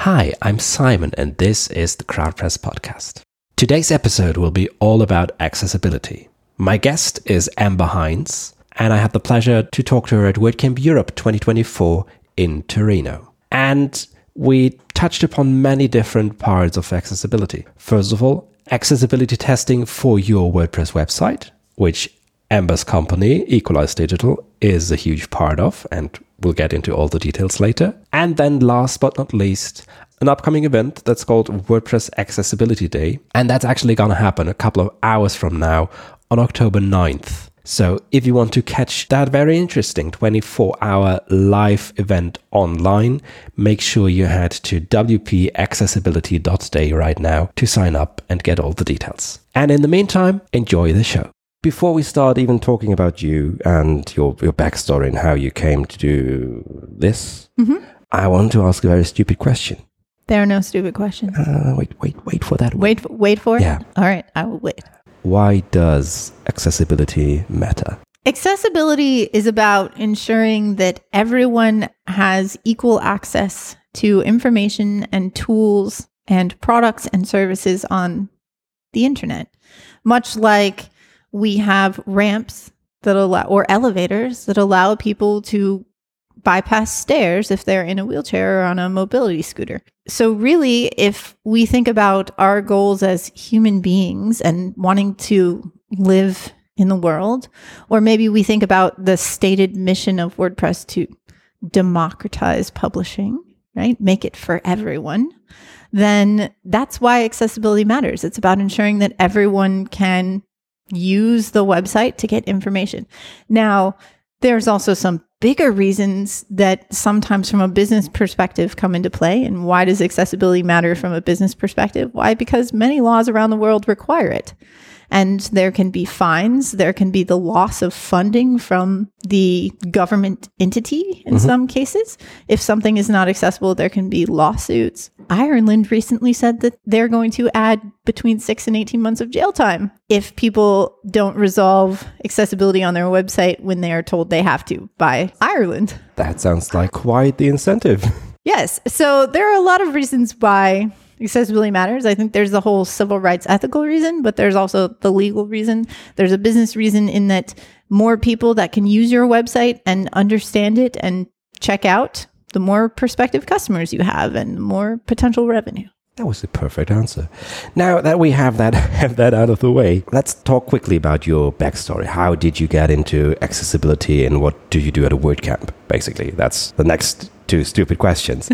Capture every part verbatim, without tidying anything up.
Hi, I'm Simon, and this is the CrowdPress podcast. Today's episode will be all about accessibility. My guest is Amber Hinds, and I had the pleasure to talk to her at WordCamp Europe twenty twenty-four in Torino. And we touched upon many different parts of accessibility. First of all, accessibility testing for your WordPress website, which Amber's company, Equalize Digital, is a huge part of, and we'll get into all the details later. And then last but not least, an upcoming event that's called WordPress Accessibility Day. And that's actually going to happen a couple of hours from now on October ninth. So if you want to catch that very interesting twenty-four hour live event online, make sure you head to w p accessibility dot day right now to sign up and get all the details. And in the meantime, enjoy the show. Before we start even talking about you and your, your backstory and how you came to do this, mm-hmm. I want to ask a very stupid question. There are no stupid questions. Uh, wait, wait, wait for that. Wait, for, wait for it? Yeah. All right, I will wait. Why does accessibility matter? Accessibility is about ensuring that everyone has equal access to information and tools and products and services on the internet. Much like we have ramps that allow, or elevators that allow people to bypass stairs if they're in a wheelchair or on a mobility scooter. So really, if we think about our goals as human beings and wanting to live in the world, or maybe we think about the stated mission of WordPress to democratize publishing, right? Make it for everyone, then that's why accessibility matters. It's about ensuring that everyone can use the website to get information. Now, there's also some bigger reasons that sometimes from a business perspective come into play. And why does accessibility matter from a business perspective? Why? Because many laws around the world require it. And there can be fines. There can be the loss of funding from the government entity in mm-hmm. some cases. If something is not accessible, there can be lawsuits. Ireland recently said that they're going to add between six and eighteen months of jail time if people don't resolve accessibility on their website when they are told they have to by Ireland. That sounds like quite the incentive. Yes. So there are a lot of reasons why accessibility matters. I think there's the whole civil rights ethical reason, but there's also the legal reason. There's a business reason in that more people that can use your website and understand it and check out, the more prospective customers you have and the more potential revenue. That was the perfect answer. Now that we have that have that out of the way, let's talk quickly about your backstory. How did you get into accessibility and what do you do at a WordCamp? Basically, that's the next two stupid questions.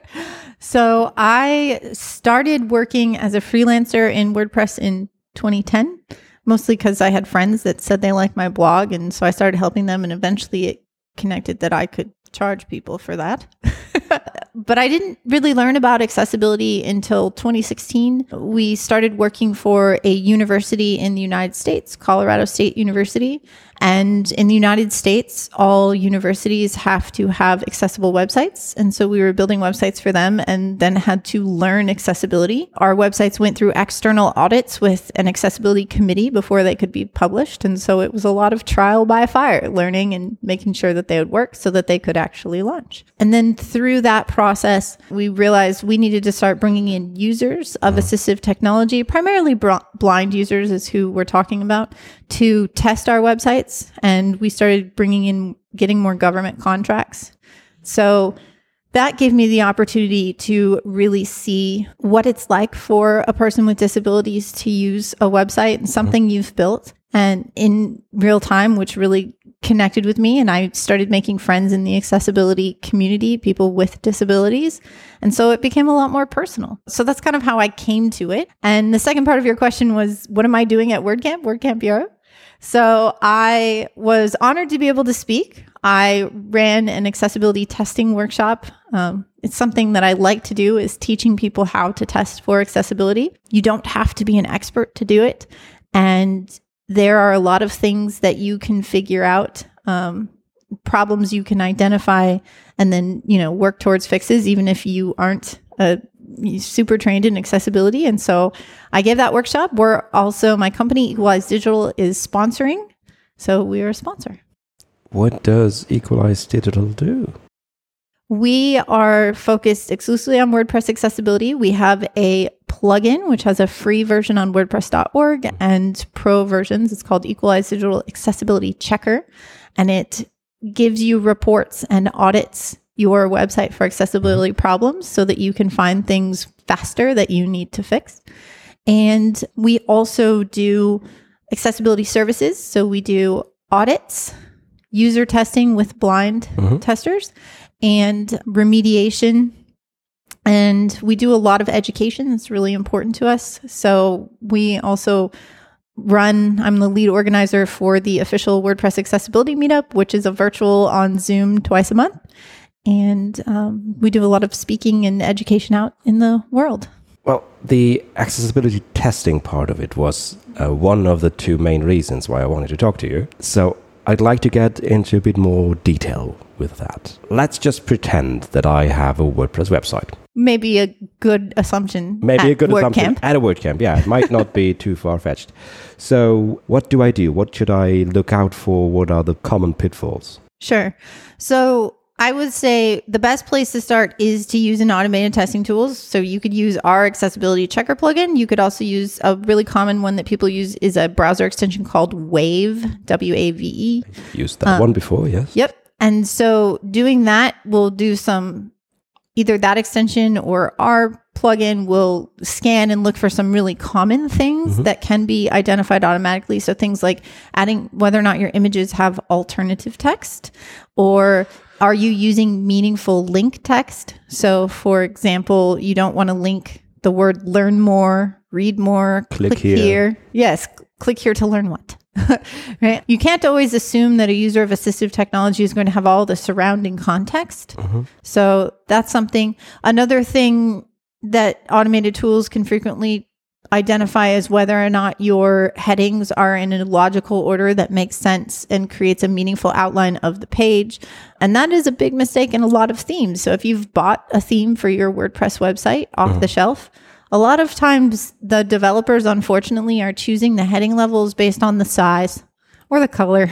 So I started working as a freelancer in WordPress in twenty ten, mostly because I had friends that said they liked my blog. And so I started helping them, and eventually it connected that I could charge people for that. But I didn't really learn about accessibility until twenty sixteen. We started working for a university in the United States, Colorado State University. And in the United States, all universities have to have accessible websites. And so we were building websites for them and then had to learn accessibility. Our websites went through external audits with an accessibility committee before they could be published. And so it was a lot of trial by fire, learning and making sure that they would work so that they could actually launch. And then through that process, we realized we needed to start bringing in users of assistive technology, primarily br- blind users is who we're talking about, to test our websites. And we started bringing in, getting more government contracts. So that gave me the opportunity to really see what it's like for a person with disabilities to use a website and something you've built and in real time, which really connected with me. And I started making friends in the accessibility community, people with disabilities. And so it became a lot more personal. So that's kind of how I came to it. And the second part of your question was, what am I doing at WordCamp, WordCamp Europe? So I was honored to be able to speak. I ran an accessibility testing workshop. Um, it's something that I like to do, is teaching people how to test for accessibility. You don't have to be an expert to do it. And there are a lot of things that you can figure out, um, problems you can identify, and then, you know, work towards fixes, even if you aren't a super trained in accessibility. And so I gave that workshop. We're also, my company, Equalize Digital, is sponsoring. So we are a sponsor. What does Equalize Digital do? We are focused exclusively on WordPress accessibility. We have a plugin, which has a free version on WordPress dot org and pro versions. It's called Equalize Digital Accessibility Checker. And it gives you reports and audits your website for accessibility problems so that you can find things faster that you need to fix. And we also do accessibility services. So we do audits, user testing with blind mm-hmm. testers, and remediation. And we do a lot of education. It's really important to us. So we also run, I'm the lead organizer for the official WordPress Accessibility Meetup, which is a virtual on Zoom twice a month. And um, we do a lot of speaking and education out in the world. Well, the accessibility testing part of it was uh, one of the two main reasons why I wanted to talk to you. So I'd like to get into a bit more detail with that. Let's just pretend that I have a WordPress website. Maybe a good assumption. Maybe at a good assumption WordCamp. At a WordCamp, yeah. It might not be too far-fetched. So what do I do? What should I look out for? What are the common pitfalls? Sure. So I would say the best place to start is to use an automated testing tools. So you could use our accessibility checker plugin. You could also use a really common one that people use is a browser extension called Wave, W A V E. I've used that um, one before, yes. Yep. And so doing that will do some, either that extension or our plugin will scan and look for some really common things mm-hmm. that can be identified automatically. So things like adding whether or not your images have alternative text, or are you using meaningful link text? So for example, you don't want to link the word learn more, read more, click, click here. here. Yes, click here to learn what? Right? You can't always assume that a user of assistive technology is going to have all the surrounding context. Mm-hmm. So that's something. Another thing that automated tools can frequently identify as whether or not your headings are in a logical order that makes sense and creates a meaningful outline of the page. And that is a big mistake in a lot of themes. So if you've bought a theme for your WordPress website off mm-hmm. the shelf, a lot of times the developers, unfortunately, are choosing the heading levels based on the size or the color.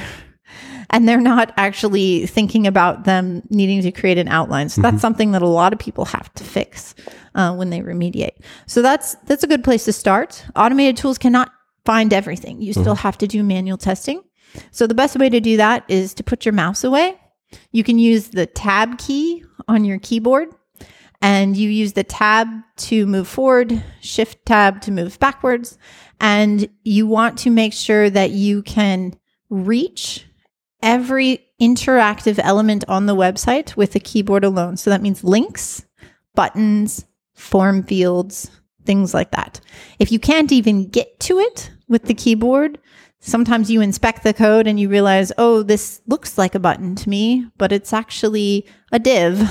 And they're not actually thinking about them needing to create an outline. So mm-hmm. that's something that a lot of people have to fix uh, when they remediate. So that's that's a good place to start. Automated tools cannot find everything. You mm-hmm. still have to do manual testing. So the best way to do that is to put your mouse away. You can use the tab key on your keyboard, and you use the tab to move forward, shift tab to move backwards. And you want to make sure that you can reach every interactive element on the website with the keyboard alone. So that means links, buttons, form fields, things like that. If you can't even get to it with the keyboard, sometimes you inspect the code and you realize, oh, this looks like a button to me, but it's actually a div.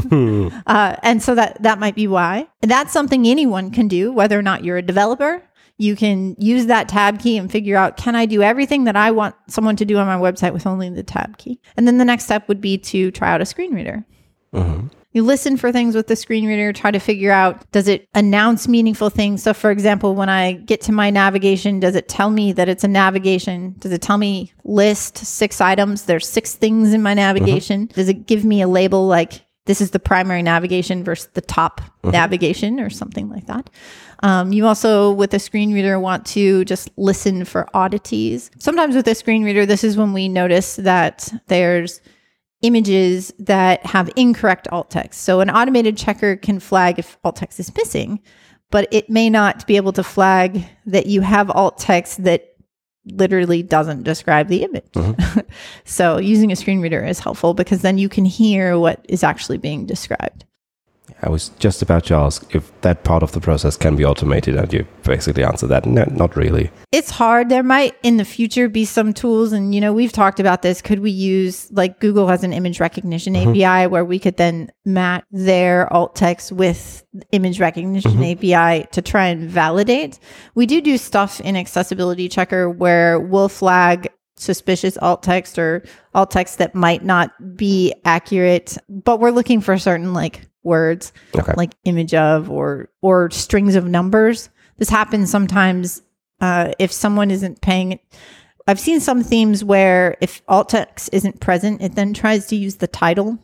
uh, and so that, that might be why. And that's something anyone can do, whether or not you're a developer. You can use that tab key and figure out, can I do everything that I want someone to do on my website with only the tab key? And then the next step would be to try out a screen reader. Mm-hmm. You listen for things with the screen reader, try to figure out, does it announce meaningful things? So for example, when I get to my navigation, does it tell me that it's a navigation? Does it tell me list six items? There's six things in my navigation. Mm-hmm. Does it give me a label like this is the primary navigation versus the top mm-hmm. navigation or something like that? Um, you also, with a screen reader, want to just listen for oddities. Sometimes with a screen reader, this is when we notice that there's images that have incorrect alt text. So an automated checker can flag if alt text is missing, but it may not be able to flag that you have alt text that literally doesn't describe the image. Mm-hmm. So using a screen reader is helpful because then you can hear what is actually being described. I was just about to ask if that part of the process can be automated, and you basically answered that. No, not really. It's hard. There might in the future be some tools, and you know, we've talked about this. Could we use, like Google has an image recognition mm-hmm. A P I where we could then match their alt text with image recognition mm-hmm. A P I to try and validate. We do do stuff in Accessibility Checker where we'll flag suspicious alt text or alt text that might not be accurate, but we're looking for certain like words okay. like image of or or strings of numbers. This happens sometimes uh, if someone isn't paying. I've seen some themes where if alt text isn't present, it then tries to use the title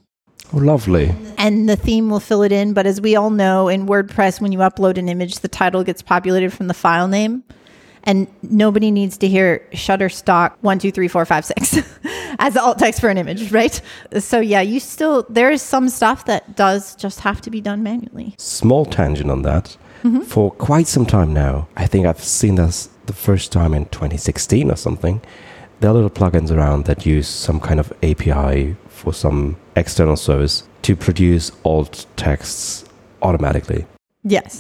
Oh, lovely. And the theme will fill it in. But as we all know, in WordPress, when you upload an image, the title gets populated from the file name. And nobody needs to hear Shutterstock one, two, three, four, five, six as the alt text for an image, right? So yeah, you still, there is some stuff that does just have to be done manually. Small tangent on that. Mm-hmm. For quite some time now, I think I've seen this the first time in twenty sixteen or something. There are little plugins around that use some kind of A P I for some external service to produce alt texts automatically. Yes.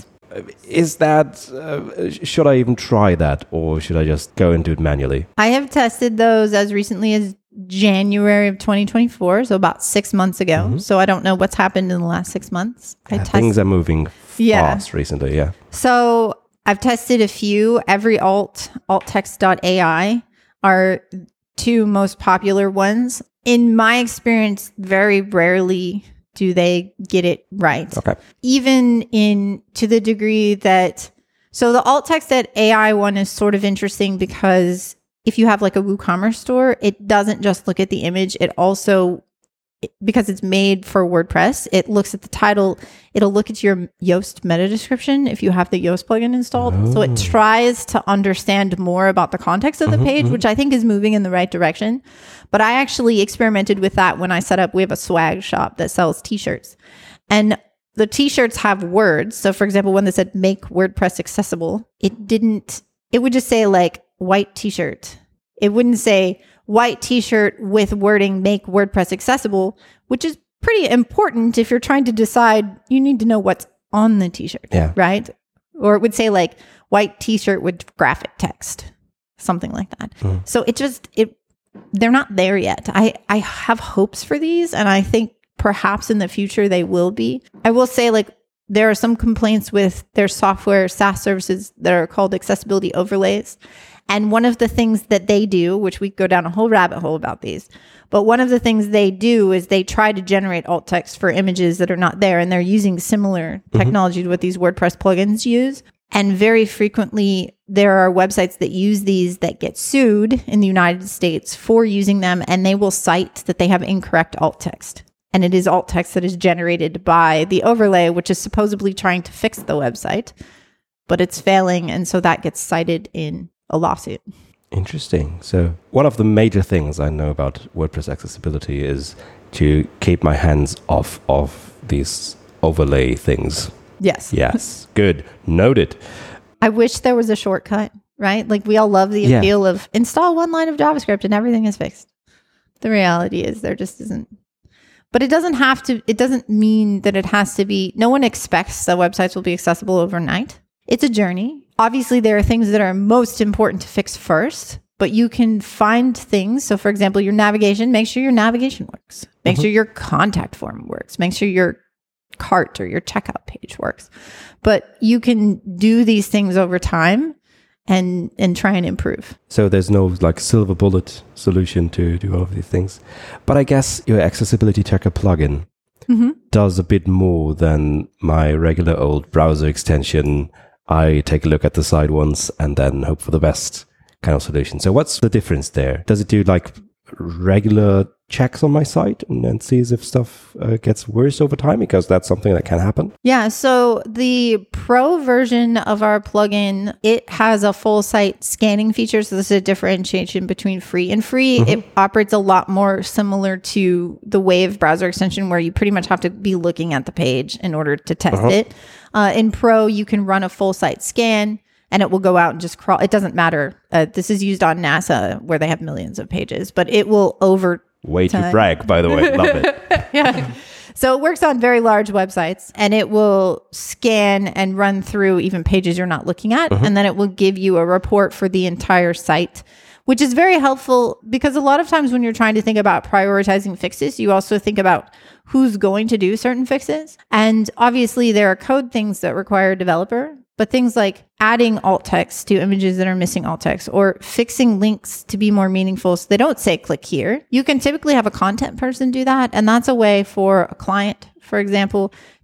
Is that, uh, should I even try that, or should I just go and do it manually? I have tested those as recently as January of twenty twenty-four, so about six months ago. Mm-hmm. So I don't know what's happened in the last six months. I yeah, test- things are moving yeah. fast recently, yeah. So I've tested a few. Every alt, alt text dot A I are two most popular ones. In my experience, very rarely do they get it right? Okay. Even in to the degree that, so the alt text dot A I one is sort of interesting because if you have like a WooCommerce store, it doesn't just look at the image. It also, because it's made for WordPress, it looks at the title. It'll look at your Yoast meta description if you have the Yoast plugin installed. Oh. So it tries to understand more about the context of the mm-hmm, page, mm-hmm. which I think is moving in the right direction. But I actually experimented with that when I set up, we have a swag shop that sells t-shirts. And the t-shirts have words. So for example, when they said make WordPress accessible, it didn't, it would just say like white t-shirt. It wouldn't say white t-shirt with wording make WordPress accessible, which is pretty important if you're trying to decide, you need to know what's on the t-shirt, yeah. right? Or it would say like white t-shirt with graphic text, something like that. Mm. So it just, it, they're not there yet. I, I have hopes for these, and I think perhaps in the future they will be. I will say, like, there are some complaints with their software SaaS services that are called accessibility overlays. And one of the things that they do, which we go down a whole rabbit hole about these, but one of the things they do is they try to generate alt text for images that are not there. And they're using similar mm-hmm. technology to what these WordPress plugins use. And very frequently, there are websites that use these that get sued in the United States for using them, and they will cite that they have incorrect alt text. And it is alt text that is generated by the overlay, which is supposedly trying to fix the website, but it's failing. And so that gets cited in a lawsuit. Interesting. So one of the major things I know about WordPress accessibility is to keep my hands off of these overlay things. Yes. Yes. Good. Noted. I wish there was a shortcut, right? Like we all love the yeah. appeal of install one line of JavaScript and everything is fixed. The reality is there just isn't. But it doesn't have to, it doesn't mean that it has to be, no one expects that websites will be accessible overnight. It's a journey. Obviously, there are things that are most important to fix first, but you can find things. So for example, your navigation, make sure your navigation works. Make mm-hmm. sure your contact form works. Make sure your cart or your checkout page works. But you can do these things over time and and try and improve. So there's no like silver bullet solution to do all of these things. But I guess your accessibility checker plugin mm-hmm. does a bit more than my regular old browser extension. I take a look at the site once and then hope for the best kind of solution. So what's the difference there? Does it do like regular checks on my site and then sees if stuff uh, gets worse over time? Because that's something that can happen. Yeah. So the pro version of our plugin, it has a full site scanning feature. So this is a differentiation between free and free. Mm-hmm. It operates a lot more similar to the Wave browser extension, where you pretty much have to be looking at the page in order to test uh-huh. it. Uh, in pro, you can run a full site scan and it will go out and just crawl. It doesn't matter. Uh, this is used on NASA where they have millions of pages, but it will over Way to brag, by the way. Love it. Yeah. So it works on very large websites, and it will scan and run through even pages you're not looking at. Uh-huh. And then it will give you a report for the entire site, which is very helpful because a lot of times when you're trying to think about prioritizing fixes, you also think about who's going to do certain fixes. And obviously there are code things that require a developer, but things like adding alt text to images that are missing alt text or fixing links to be more meaningful so they don't say click here. You can typically have a content person do that. And that's a way for a client, for example,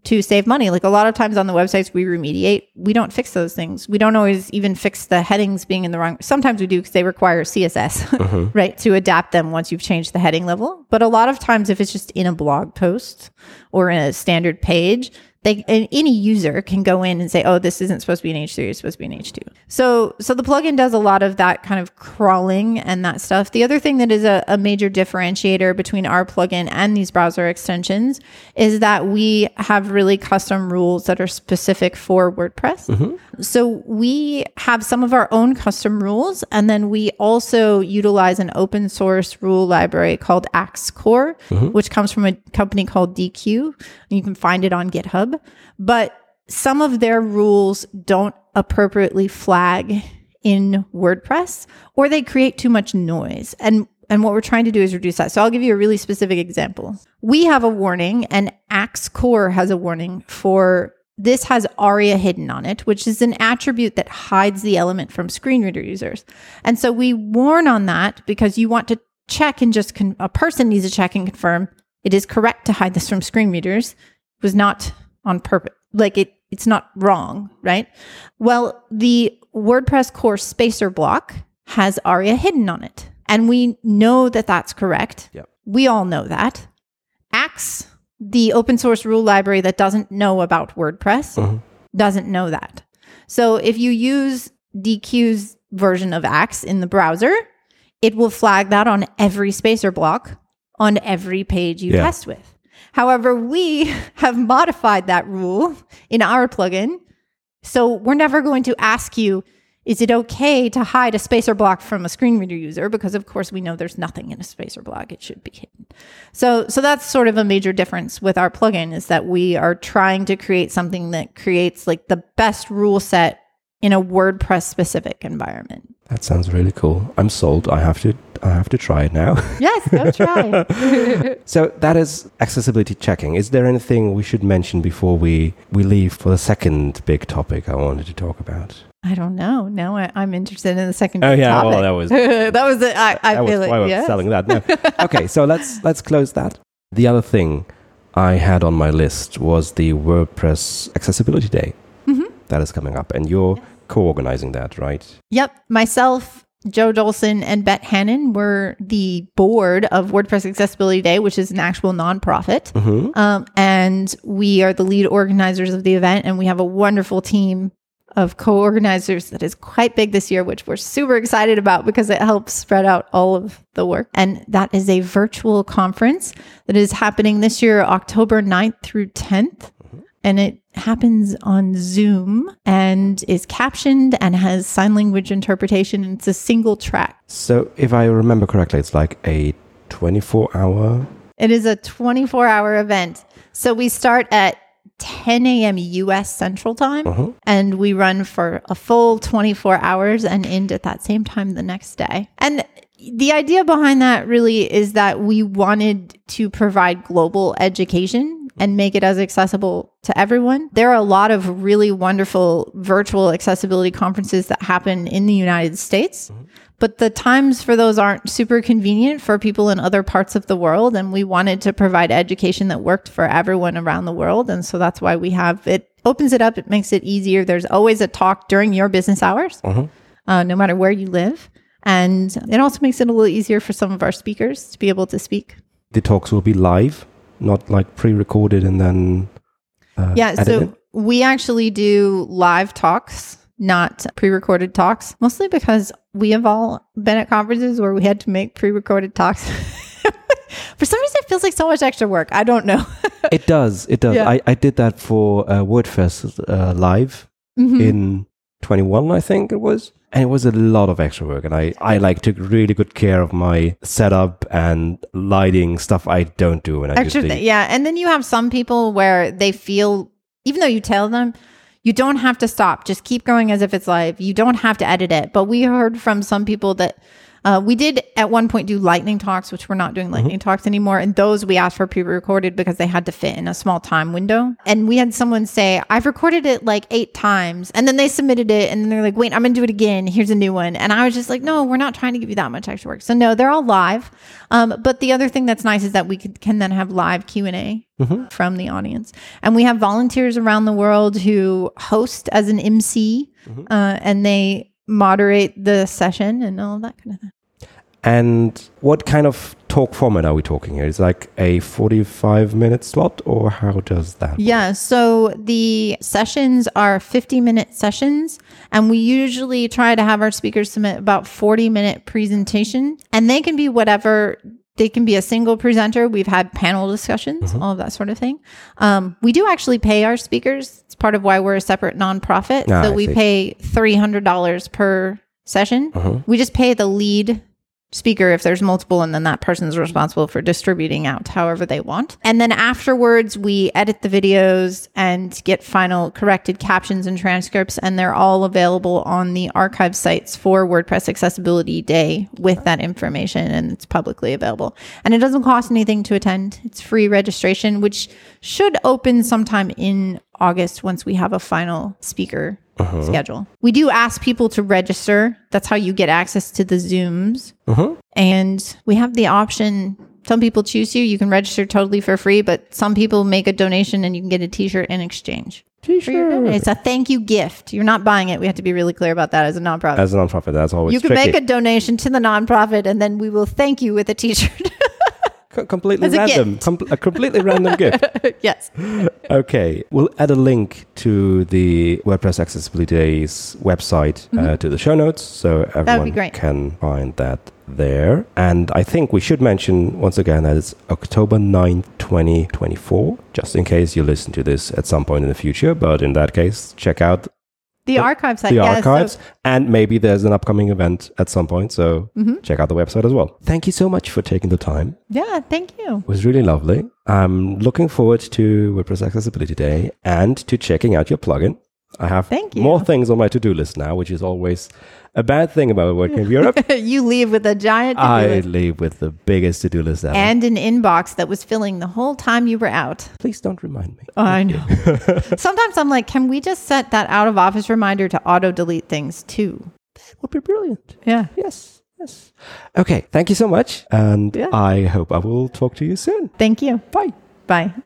to save money. Like a lot of times on the websites we remediate, we don't fix those things. We don't always even fix the headings being in the wrong. Sometimes we do because they require C S S, mm-hmm. right, to adapt them once you've changed the heading level. But a lot of times if it's just in a blog post or in a standard page, they, any user can go in and say, oh, this isn't supposed to be an H three, it's supposed to be an H two. So so the plugin does a lot of that kind of crawling and that stuff. The other thing that is a, a major differentiator between our plugin and these browser extensions is that we have really custom rules that are specific for WordPress. Mm-hmm. So we have some of our own custom rules, and then we also utilize an open source rule library called Axe Core, mm-hmm. which comes from a company called D Q. And you can find it on GitHub. But some of their rules don't appropriately flag in WordPress, or they create too much noise. And and what we're trying to do is reduce that. So I'll give you a really specific example. We have a warning, and Axe Core has a warning for this has ARIA hidden on it, which is an attribute that hides the element from screen reader users. And so we warn on that because you want to check and just con- a person needs to check and confirm it is correct to hide this from screen readers. It was not on purpose. Like it, it's not wrong, right? Well, the WordPress core spacer block has ARIA hidden on it. And we know that that's correct. Yep. We all know that. Axe, the open source rule library that doesn't know about WordPress, mm-hmm. doesn't know that. So if you use D Q's version of Axe in the browser, it will flag that on every spacer block on every page you yeah. test with. However, we have modified that rule in our plugin. So we're never going to ask you, is it okay to hide a spacer block from a screen reader user? Because of course we know there's nothing in a spacer block. It should be hidden. So, so that's sort of a major difference with our plugin, is that we are trying to create something that creates like the best rule set in a WordPress specific environment. That sounds really cool. I'm sold. I have to I have to try it now. Yes, go try. So that is accessibility checking. Is there anything we should mention before we, we leave for the second big topic I wanted to talk about? I don't know. Now I, I'm interested in the second oh, big yeah, topic. well, that was that was it. I, I that feel was it. why I was Yes. selling that. No. Okay, so let's let's close that. The other thing I had on my list was the WordPress Accessibility Day. Mm-hmm. That is coming up, and you're yes. co-organizing that, right? Yep. Myself, Joe Dolson, and Bet Hannon were the board of WordPress Accessibility Day, which is an actual nonprofit. Mm-hmm. Um, and we are the lead organizers of the event, and we have a wonderful team of co-organizers that is quite big this year, which we're super excited about because it helps spread out all of the work. And that is a virtual conference that is happening this year, October ninth through tenth. Mm-hmm. And it happens on Zoom and is captioned and has sign language interpretation. And it's a single track. So if I remember correctly, it's like a twenty-four hour... It is a twenty-four hour event. So we start at ten a.m. U S Central Time, uh-huh. and we run for a full twenty-four hours and end at that same time the next day. And the idea behind that really is that we wanted to provide global education and make it as accessible to everyone. There are a lot of really wonderful virtual accessibility conferences that happen in the United States, mm-hmm. but the times for those aren't super convenient for people in other parts of the world. And we wanted to provide education that worked for everyone around the world. And so that's why we have it, opens it up. It makes it easier. There's always a talk during your business hours, mm-hmm. uh, no matter where you live. And it also makes it a little easier for some of our speakers to be able to speak. The talks will be live, not like pre-recorded and then uh, yeah, edited? So we actually do live talks, not pre-recorded talks, mostly because we have all been at conferences where we had to make pre-recorded talks. For some reason, it feels like so much extra work. I don't know. It does. It does. Yeah. I, I did that for uh, WordFest uh, live mm-hmm. in twenty-one, I think it was. And it was a lot of extra work. And I, I like took really good care of my setup and lighting, stuff I don't do when I extra do the... th- Yeah. And then you have some people where they feel, even though you tell them, you don't have to stop. Just keep going as if it's live. You don't have to edit it. But we heard from some people that Uh, we did at one point do lightning talks, which we're not doing lightning mm-hmm. talks anymore. And those we asked for pre-recorded because they had to fit in a small time window. And we had someone say, I've recorded it like eight times. And then they submitted it and then they're like, wait, I'm going to do it again. Here's a new one. And I was just like, no, we're not trying to give you that much extra work. So no, they're all live. Um, but the other thing that's nice is that we could, can then have live Q and A mm-hmm. from the audience. And we have volunteers around the world who host as an M C mm-hmm. uh, and they moderate the session and all that kind of thing. And what kind of talk format are we talking here? Is it like a forty-five minute slot or how does that work? Yeah, so the sessions are fifty minute sessions and we usually try to have our speakers submit about forty minute presentation and they can be whatever. They can be a single presenter. We've had panel discussions, mm-hmm. all of that sort of thing. Um, we do actually pay our speakers. It's part of why we're a separate nonprofit. Ah, so I we see. pay three hundred dollars per session. Mm-hmm. We just pay the lead speaker if there's multiple, and then that person's responsible for distributing out however they want. And then afterwards, we edit the videos and get final corrected captions and transcripts, and they're all available on the archive sites for WordPress Accessibility Day with that information, and it's publicly available. And it doesn't cost anything to attend. It's free registration, which should open sometime in August once we have a final speaker Uh-huh. schedule. We do ask people to register. That's how you get access to the Zooms. Uh-huh. And we have the option. Some people choose you. You can register totally for free, but some people make a donation and you can get a t-shirt in exchange. T-shirt. It's a thank you gift. You're not buying it. We have to be really clear about that as a nonprofit. As a nonprofit, that's always You can tricky. make a donation to the nonprofit and then we will thank you with a t-shirt. C- completely As a random. gift. Com- a completely random gift. Yes. Okay. We'll add a link to the WordPress Accessibility Days website mm-hmm. uh, to the show notes so everyone great. can find that there. And I think we should mention once again that it's October ninth, twenty twenty-four, just in case you listen to this at some point in the future. But in that case, check out The archive site. the yeah, archives, so- and maybe there's an upcoming event at some point. So mm-hmm. check out the website as well. Thank you so much for taking the time. Yeah, thank you. It was really lovely. I'm looking forward to WordPress Accessibility Day and to checking out your plugin. I have Thank you. more things on my to-do list now, which is always a bad thing about WordCamp Europe. You leave with a giant to-do I list. leave with the biggest to-do list ever. And an inbox that was filling the whole time you were out. Please don't remind me. Oh, I know. Sometimes I'm like, can we just set that out of office reminder to auto delete things too? That would be brilliant. Yeah. Yes, yes. Okay, thank you so much. And Yeah. I hope I will talk to you soon. Thank you. Bye. Bye.